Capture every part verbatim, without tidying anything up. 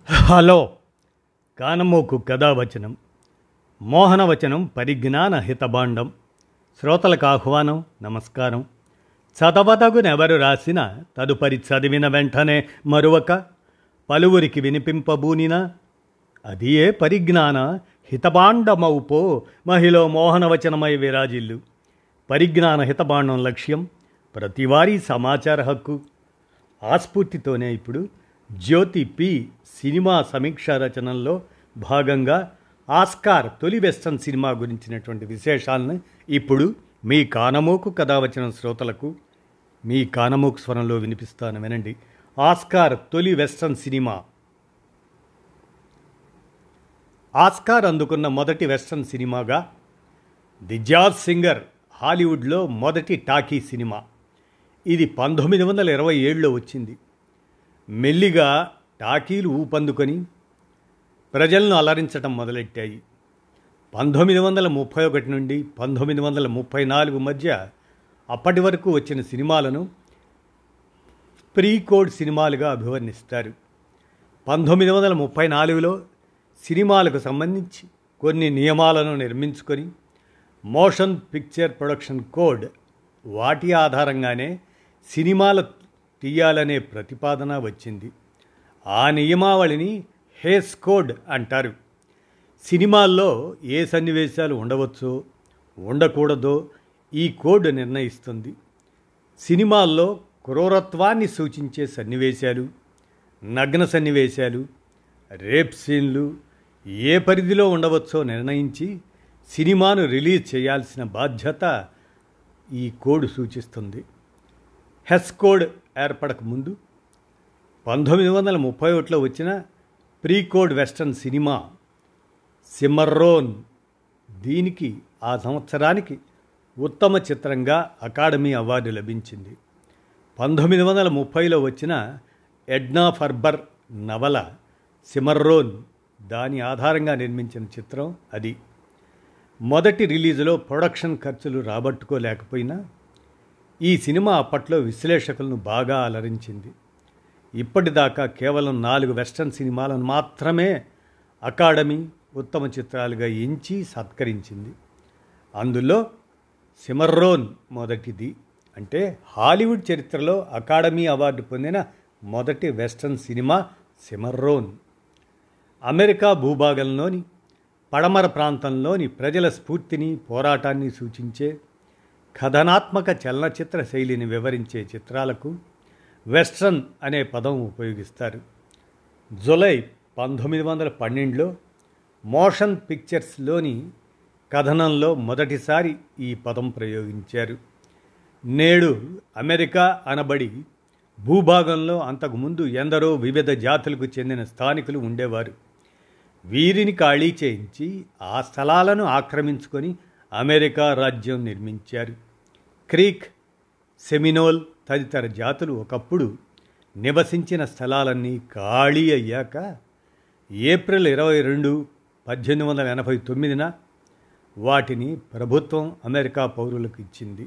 Hello. కానమోకు కథావచనం మోహనవచనం పరిజ్ఞాన హితబాండం. శ్రోతలకు ఆహ్వానం, నమస్కారం. చదవదగునెవరు రాసిన తదుపరి చదివిన వెంటనే మరువక పలువురికి వినిపింపబూనిన అది ఏ పరిజ్ఞాన హితబాండమౌపో మహిళ మోహనవచనమై విరాజిల్లు. పరిజ్ఞాన హితబాండం లక్ష్యం ప్రతివారీ సమాచార హక్కు. ఆస్ఫూర్తితోనే ఇప్పుడు జ్యోతి పి సినిమా సమీక్షా రచనల్లో భాగంగా ఆస్కార్ తొలి వెస్టర్న్ సినిమా గురించినటువంటి విశేషాలను ఇప్పుడు మీ కానమోకు కథావచనం శ్రోతలకు మీ కానమోకు స్వరంలో వినిపిస్తాను, వినండి. ఆస్కార్ తొలి వెస్టర్న్ సినిమా. ఆస్కార్ అందుకున్న మొదటి వెస్టర్న్ సినిమాగా ది జాజ్ సింగర్ హాలీవుడ్లో మొదటి టాకీ సినిమా. ఇది పంతొమ్మిది వందల ఇరవై ఏడులో వచ్చింది. మెల్లిగా టాకీలు ఊపందుకొని ప్రజలను అలరించటం మొదలెట్టాయి. పంతొమ్మిది వందల ముప్పై ఒకటి నుండి పంతొమ్మిది వందల ముప్పై నాలుగు మధ్య అప్పటి వరకు వచ్చిన సినిమాలను ప్రీ కోడ్ సినిమాలుగా అభివర్ణిస్తారు. పంతొమ్మిది వందల ముప్పై నాలుగులో సినిమాలకు సంబంధించి కొన్ని నియమాలను నిర్మించుకొని మోషన్ పిక్చర్ ప్రొడక్షన్ కోడ్, వాటి ఆధారంగానే సినిమాలు తీయాలనే ప్రతిపాదన వచ్చింది. ఆ నియమావళిని హేస్ కోడ్ అంటారు. సినిమాల్లో ఏ సన్నివేశాలు ఉండవచ్చో ఉండకూడదో ఈ కోడ్ నిర్ణయిస్తుంది. సినిమాల్లో క్రూరత్వాన్ని సూచించే సన్నివేశాలు, నగ్న సన్నివేశాలు, రేప్ సీన్లు ఏ పరిధిలో ఉండవచ్చో నిర్ణయించి సినిమాను రిలీజ్ చేయాల్సిన బాధ్యత ఈ కోడ్ సూచిస్తుంది. హెస్ కోడ్ ఏర్పడక ముందు పంతొమ్మిది వందల ముప్పై ఒకటిలో వచ్చిన pre code western cinema Cimarron. దీనికి ఆ సంవత్సరానికి ఉత్తమ చిత్రంగా అకాడమీ అవార్డు లభించింది. పంతొమ్మిది వందల ముప్పైలో వచ్చిన ఎడ్నా ఫర్బర్ నవల సిమర్రోన్ దాని ఆధారంగా నిర్మించిన చిత్రం అది. మొదటి రిలీజులో ప్రొడక్షన్ ఖర్చులు రాబట్టుకోలేకపోయినా ఈ సినిమా అప్పట్లో విశ్లేషకులను బాగా అలరించింది. ఇప్పటిదాకా కేవలం నాలుగు వెస్టర్న్ సినిమాలను మాత్రమే అకాడమీ ఉత్తమ చిత్రాలుగా ఎంచి సత్కరించింది. అందులో సిమర్రోన్ మొదటిది. అంటే హాలీవుడ్ చరిత్రలో అకాడమీ అవార్డు పొందిన మొదటి వెస్టర్న్ సినిమా సిమర్రోన్. అమెరికా భూభాగంలోని పడమర ప్రాంతంలోని ప్రజల స్ఫూర్తిని, పోరాటాన్ని సూచించే కథనాత్మక చలనచిత్ర శైలిని వివరించే చిత్రాలకు వెస్ట్రన్ అనే పదం ఉపయోగిస్తారు. జూలై పంతొమ్మిది వందల పన్నెండులో మోషన్ పిక్చర్స్లోని కథనంలో మొదటిసారి ఈ పదం ప్రయోగించారు. నేడు అమెరికా అనబడి భూభాగంలో అంతకుముందు ఎందరో వివిధ జాతులకు చెందిన స్థానికులు ఉండేవారు. వీరిని ఖాళీ చేయించి ఆ స్థలాలను ఆక్రమించుకొని అమెరికా రాజ్యం నిర్మించారు. క్రీక్, సెమినోల్ తదితర జాతులు ఒకప్పుడు నివసించిన స్థలాలన్నీ ఖాళీ అయ్యాక ఏప్రిల్ ఇరవై రెండు పద్దెనిమిది వందల ఎనభై తొమ్మిదిన వాటిని ప్రభుత్వం అమెరికా పౌరులకు ఇచ్చింది.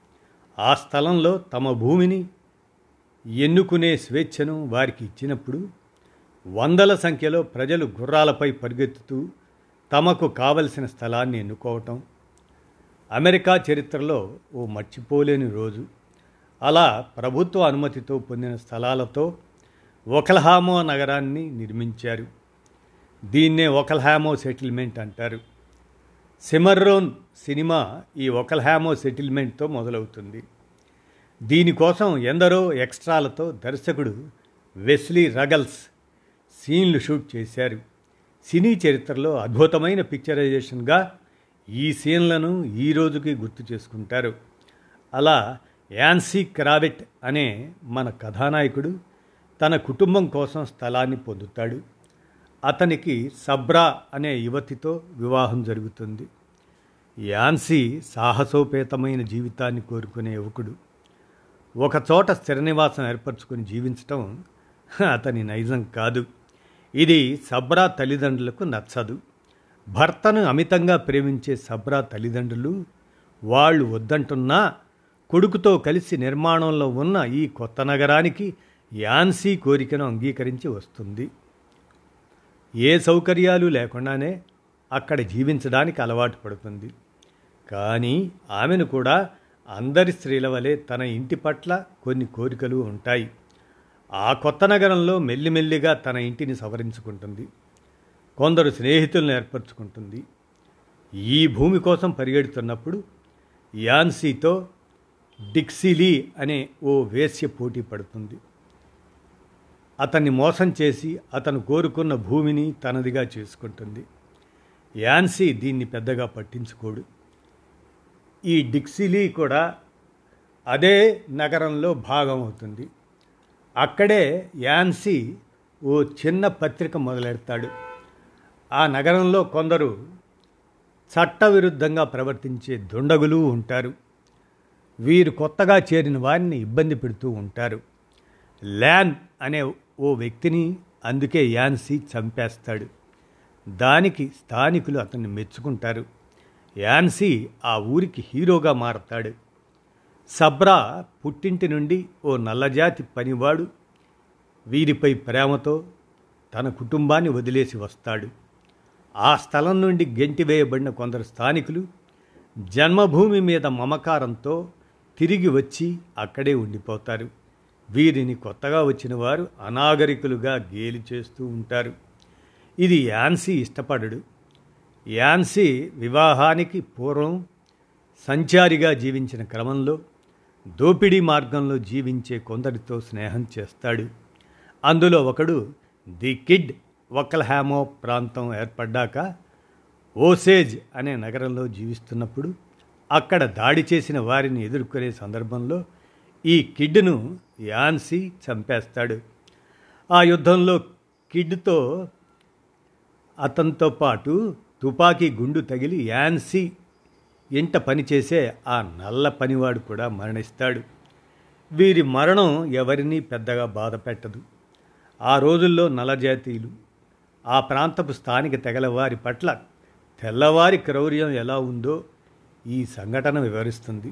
ఆ స్థలంలో తమ భూమిని ఎన్నుకునే స్వేచ్ఛను వారికి ఇచ్చినప్పుడు వందల సంఖ్యలో ప్రజలు గుర్రాలపై పరిగెత్తుతూ తమకు కావలసిన స్థలాన్ని ఎన్నుకోవటం అమెరికా చరిత్రలో ఓ మర్చిపోలేని రోజు. అలా ప్రభుత్వ అనుమతితో పొందిన స్థలాలతో ఒకల్హామో నగరాన్ని నిర్మించారు. దీన్నే ఒకల్హామో సెటిల్మెంట్ అంటారు. సిమర్రోన్ సినిమా ఈ ఒకల్హామో సెటిల్మెంట్తో మొదలవుతుంది. దీనికోసం ఎందరో ఎక్స్ట్రాలతో దర్శకుడు వెస్లీ రగల్స్ సీన్లు షూట్ చేశారు. సినీ చరిత్రలో అద్భుతమైన పిక్చరైజేషన్గా ఈ సీన్లను ఈ రోజుకి గుర్తు చేసుకుంటారు. అలా యాన్సీ క్రావిట్ అనే మన కథానాయకుడు తన కుటుంబం కోసం స్థలాన్ని పొందుతాడు. అతనికి సబ్రా అనే యువతితో వివాహం జరుగుతుంది. యాన్సీ సాహసోపేతమైన జీవితాన్ని కోరుకునే యువకుడు. ఒకచోట స్థిర నివాసం ఏర్పరచుకొని జీవించటం అతని నైజం కాదు. ఇది సబ్రా తల్లిదండ్రులకు నచ్చదు. భర్తను అమితంగా ప్రేమించే సబ్రా తల్లిదండ్రులు వాళ్ళు వద్దంటున్నా కొడుకుతో కలిసి నిర్మాణంలో ఉన్న ఈ కొత్త నగరానికి యాన్సీ కోరికను అంగీకరించి వస్తుంది. ఏ సౌకర్యాలు లేకుండానే అక్కడ జీవించడానికి అలవాటు పడుతుంది. కానీ ఆమెను కూడా అందరి స్త్రీల వలె తన ఇంటి పట్ల కొన్ని కోరికలు ఉంటాయి. ఆ కొత్త నగరంలో మెల్లిమెల్లిగా తన ఇంటిని సవరించుకుంటుంది. కొందరు స్నేహితులను ఏర్పరచుకుంటుంది. ఈ భూమి కోసం పరిగెడుతున్నప్పుడు యాన్సీతో డిక్సీలీ అనే ఓ వేశ్య పోటీ పడుతుంది. అతన్ని మోసం చేసి అతను కోరుకున్న భూమిని తనదిగా చేసుకుంటుంది. యాన్సీ దీన్ని పెద్దగా పట్టించుకోడు. ఈ డిక్సీలీ కూడా అదే నగరంలో భాగం అవుతుంది. అక్కడే యాన్సీ ఓ చిన్న పత్రిక మొదలెడతాడు. ఆ నగరంలో కొందరు చట్టవిరుద్ధంగా ప్రవర్తించే దుండగులు ఉంటారు. వీరు కొత్తగా చేరిన వారిని ఇబ్బంది పెడుతూ ఉంటారు. ల్యాన్ అనే ఓ వ్యక్తిని అందుకే యాన్సీ చంపేస్తాడు. దానికి స్థానికులు అతన్ని మెచ్చుకుంటారు. యాన్సీ ఆ ఊరికి హీరోగా మారతాడు. సబ్రా పుట్టింటి నుండి ఓ నల్లజాతి పనివాడు వీరిపై ప్రేమతో తన కుటుంబాన్ని వదిలేసి వస్తాడు. ఆ స్థలం నుండి గెంటివేయబడిన కొందరు స్థానికులు జన్మభూమి మీద మమకారంతో తిరిగి వచ్చి అక్కడే ఉండిపోతారు. వీరిని కొత్తగా వచ్చిన వారు అనాగరికులుగా గేలి చేస్తూ ఉంటారు. ఇది యాన్సీ ఇష్టపడడు. యాన్సీ వివాహానికి పూర్వం సంచారిగా జీవించిన క్రమంలో దోపిడీ మార్గంలో జీవించే కొందరితో స్నేహం చేస్తాడు. అందులో ఒకడు ది కిడ్. ఒక్కల్హామో ప్రాంతం ఏర్పడ్డాక ఓసేజ్ అనే నగరంలో జీవిస్తున్నప్పుడు అక్కడ దాడి చేసిన వారిని ఎదుర్కొనే సందర్భంలో ఈ కిడ్ను యాన్సీ చంపేస్తాడు. ఆ యుద్ధంలో కిడ్తో అతనితో పాటు తుపాకీ గుండు తగిలి యాన్సీ ఇంట పనిచేసే ఆ నల్ల పనివాడు కూడా మరణిస్తాడు. వీరి మరణం ఎవరినీ పెద్దగా బాధ పెట్టదు. ఆ రోజుల్లో నల్లజాతీయులు ఆ ప్రాంతపు స్థానిక తెగల వారి పట్ల తెల్లవారి క్రౌర్యం ఎలా ఉందో ఈ సంఘటన వివరిస్తుంది.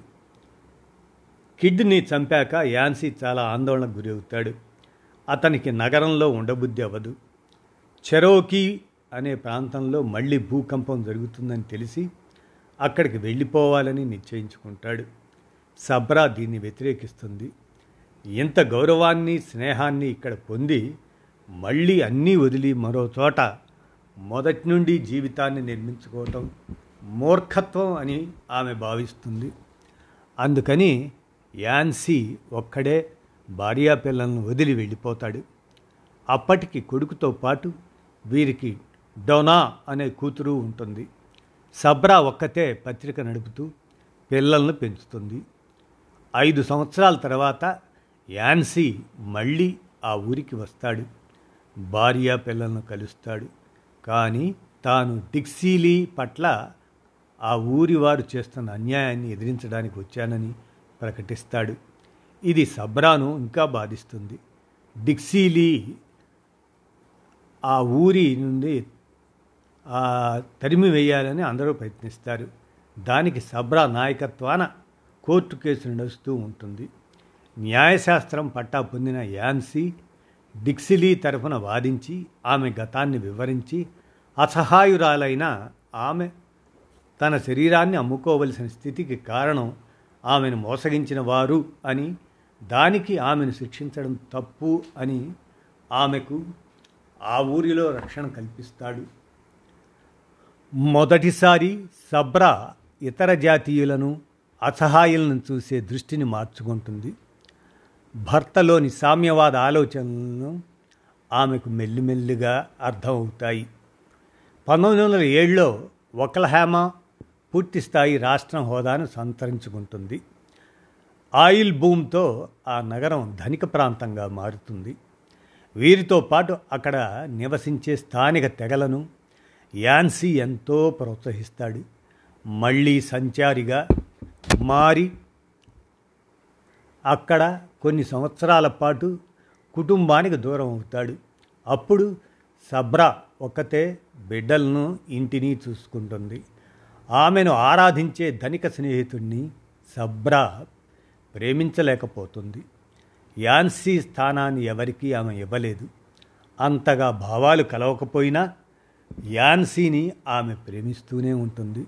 కిడ్ని చంపాక యాన్సీ చాలా ఆందోళనకు గురి అవుతాడు. అతనికి నగరంలో ఉండబుద్ధి అవ్వదు. చెరోకీ అనే ప్రాంతంలో మళ్ళీ భూకంపం జరుగుతుందని తెలిసి అక్కడికి వెళ్ళిపోవాలని నిశ్చయించుకుంటాడు. సబ్రా దీన్ని వ్యతిరేకిస్తుంది. ఇంత గౌరవాన్ని స్నేహాన్ని ఇక్కడ పొంది మళ్ళీ అన్నీ వదిలి మరో చోట మొదటి నుండి జీవితాన్ని నిర్మించుకోవటం మూర్ఖత్వం అని ఆమె భావిస్తుంది. అందుకని యాన్సీ ఒక్కడే భార్యా పిల్లలను వదిలి వెళ్ళిపోతాడు. అప్పటికి కొడుకుతో పాటు వీరికి డోనా అనే కూతురు ఉంటుంది. సబ్రా ఒక్కతే పత్రిక నడుపుతూ పిల్లలను పెంచుతుంది. ఐదు సంవత్సరాల తర్వాత యాన్సీ మళ్ళీ ఆ ఊరికి వస్తాడు. భార్యా పిల్లలను కలుస్తాడు. కానీ తాను డిక్సీలీ పట్ల ఆ ఊరి వారు చేస్తున్న అన్యాయాన్ని ఎదిరించడానికి వచ్చానని ప్రకటిస్తాడు. ఇది సబ్రాను ఇంకా బాధిస్తుంది. డిక్సీలీ ఆ ఊరి నుండి తరిమి వేయాలని అందరూ ప్రయత్నిస్తారు. దానికి సబ్రా నాయకత్వాన కోర్టు కేసు నడుస్తూ ఉంటుంది. న్యాయశాస్త్రం పట్టా పొందిన యాన్సీ డిక్సీలీ తరఫున వాదించి ఆమె గతాన్ని వివరించి అసహాయురాలైన ఆమె తన శరీరాన్ని అమ్ముకోవలసిన స్థితికి కారణం ఆమెను మోసగించిన వారు అని, దానికి ఆమెను శిక్షించడం తప్పు అని ఆమెకు ఆ ఊరిలో రక్షణ కల్పిస్తాడు. మొదటిసారి సబ్రా ఇతర జాతీయులను అసహాయులను చూసే దృష్టిని మార్చుకుంటుంది. భర్తలోని సామ్యవాద ఆలోచనలను ఆమెకు మెల్లిమెల్లిగా అర్థమవుతాయి. పంతొమ్మిది వందల ఏడులో ఒక్లహామా పూర్తిస్థాయి రాష్ట్రం హోదాను సంతరించుకుంటుంది. ఆయిల్ బూమ్తో ఆ నగరం ధనిక ప్రాంతంగా మారుతుంది. వీరితో పాటు అక్కడ నివసించే స్థానిక తెగలను యాన్సీ ఎంతో ప్రోత్సహిస్తాడు. మళ్ళీ సంచారిగా మారి అక్కడ కొన్ని సంవత్సరాల పాటు కుటుంబానికి దూరం అవుతాడు. అప్పుడు సబ్రా ఒక్కతే బిడ్డలను ఇంటిని చూసుకుంటుంది. ఆమెను ఆరాధించే ధనిక స్నేహితుడిని సబ్రా ప్రేమించలేకపోతుంది. యాన్సీ స్థానాన్ని ఎవరికీ ఆమె ఇవ్వలేదు. అంతగా భావాలు కలవకపోయినా యాన్సీని ఆమె ప్రేమిస్తూనే ఉంటుంది.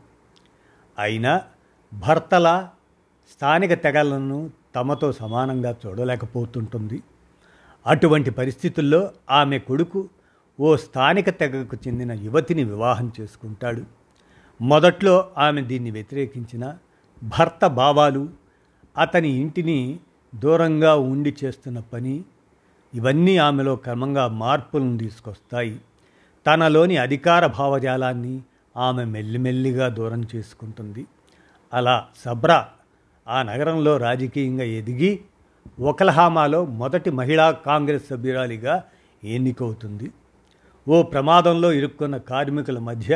అయినా భర్తల స్థానిక తెగలను తమతో సమానంగా చూడలేకపోతుంటుంది. అటువంటి పరిస్థితుల్లో ఆమె కొడుకు ఓ స్థానిక తెగకు చెందిన యువతిని వివాహం చేసుకుంటాడు. మొదట్లో ఆమె దీన్ని వ్యతిరేకించిన భర్త భావాలు, అతని ఇంటిని దూరంగా ఉండి చేస్తున్న పని, ఇవన్నీ ఆమెలో క్రమంగా మార్పులను తీసుకొస్తాయి. తనలోని అధికార భావజాలాన్ని ఆమె మెల్లిమెల్లిగా దూరం చేసుకుంటుంది. అలా సబ్రా ఆ నగరంలో రాజకీయంగా ఎదిగి ఒక్లహామాలో మొదటి మహిళా కాంగ్రెస్ సభ్యురాలిగా ఎన్నికవుతుంది. ఓ ప్రమాదంలో ఇరుక్కున్న కార్మికుల మధ్య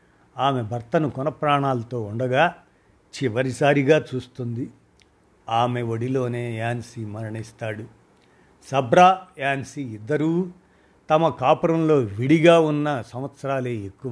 ఆమె భర్తను కొనప్రాణాలతో ఉండగా చివరిసారిగా చూస్తుంది. ఆమె ఒడిలోనే యాన్సీ మరణిస్తాడు. సబ్రా, యాన్సీ ఇద్దరూ తమ కాపురంలో విడిగా ఉన్న సంవత్సరాలే ఎక్కువ.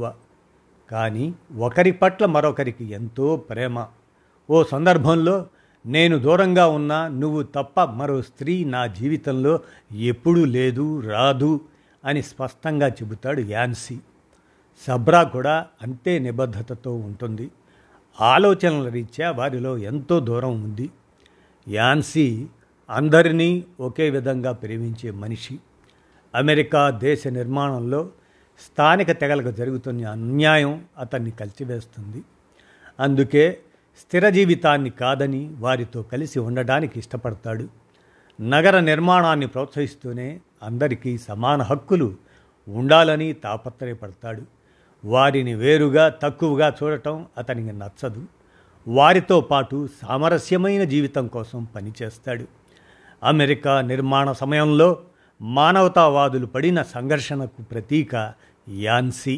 కానీ ఒకరి పట్ల మరొకరికి ఎంతో ప్రేమ. ఓ సందర్భంలో, నేను దూరంగా ఉన్నా నువ్వు తప్ప మరో స్త్రీ నా జీవితంలో ఎప్పుడూ లేదు, రాదు అని స్పష్టంగా చెబుతాడు యాన్సీ. సబ్రా కూడా అంతే నిబద్ధతతో ఉంటుంది. ఆలోచనల రీత్యా వారిలో ఎంతో దూరం ఉంది. యాన్సీ అందరినీ ఒకే విధంగా ప్రేమించే మనిషి. అమెరికా దేశ నిర్మాణంలో స్థానిక తెగలకు జరుగుతున్న అన్యాయం అతన్ని కలిచివేస్తుంది. అందుకే స్థిర జీవితాన్ని కాదని వారితో కలిసి ఉండడానికి ఇష్టపడతాడు. నగర నిర్మాణాన్ని ప్రోత్సహిస్తూనే అందరికీ సమాన హక్కులు ఉండాలని తాపత్రయపడతాడు. వారిని వేరుగా, తక్కువగా చూడటం అతనికి నచ్చదు. వారితో పాటు సామరస్యమైన జీవితం కోసం పనిచేస్తాడు. అమెరికా నిర్మాణ సమయంలో మానవతావాదులు పడిన సంఘర్షణకు ప్రతీక యాన్సీ.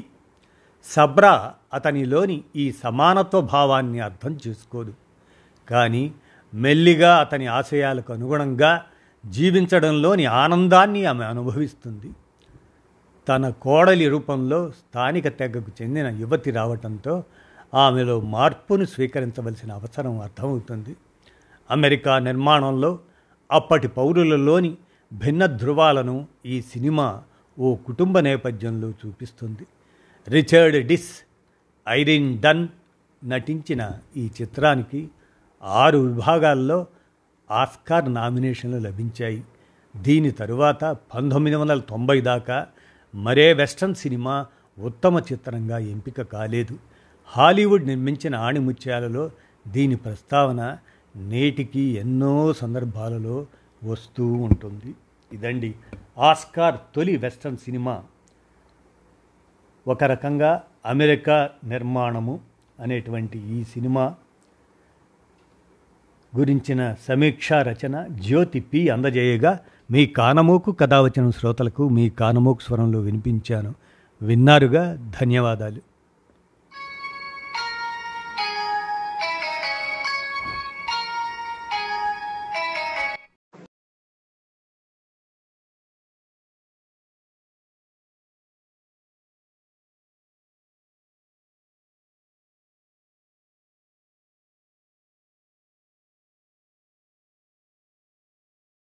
సబ్రా అతనిలోని ఈ సమానత్వ భావాన్ని అర్థం చేసుకోదు. కానీ మెల్లిగా అతని ఆశయాలకు అనుగుణంగా జీవించడంలోని ఆనందాన్ని ఆమె అనుభవిస్తుంది. తన కోడలి రూపంలో స్థానిక తెగకు చెందిన యువతి రావటంతో ఆమెలో మార్పును స్వీకరించవలసిన అవసరం అర్థమవుతుంది. అమెరికా నిర్మాణంలో అప్పటి పౌరులలోని భిన్న ధృవాలను ఈ సినిమా ఓ కుటుంబ నేపథ్యంలో చూపిస్తుంది. రిచర్డ్ డిస్, ఐరిన్ డన్ నటించిన ఈ చిత్రానికి ఆరు విభాగాల్లో ఆస్కార్ నామినేషన్లు లభించాయి. దీని తరువాత పంతొమ్మిది వందల తొంభై దాకా మరే వెస్టర్న్ సినిమా ఉత్తమ చిత్రంగా ఎంపిక కాలేదు. హాలీవుడ్ నిర్మించిన ఆణిముత్యాలలో దీని ప్రస్తావన నేటికి ఎన్నో సందర్భాలలో వస్తూ ఉంటుంది. ఇదండి ఆస్కార్ తొలి వెస్టర్న్ సినిమా. ఒక రకంగా అమెరికా నిర్మాణము అనేటువంటి ఈ సినిమా గురించిన సమీక్షా రచన జ్యోతి పి అందజేయగా, మీ కానమోకు కథావచనం శ్రోతలకు మీ కానమోకు స్వరంలో వినిపించాను. విన్నారుగా, ధన్యవాదాలు.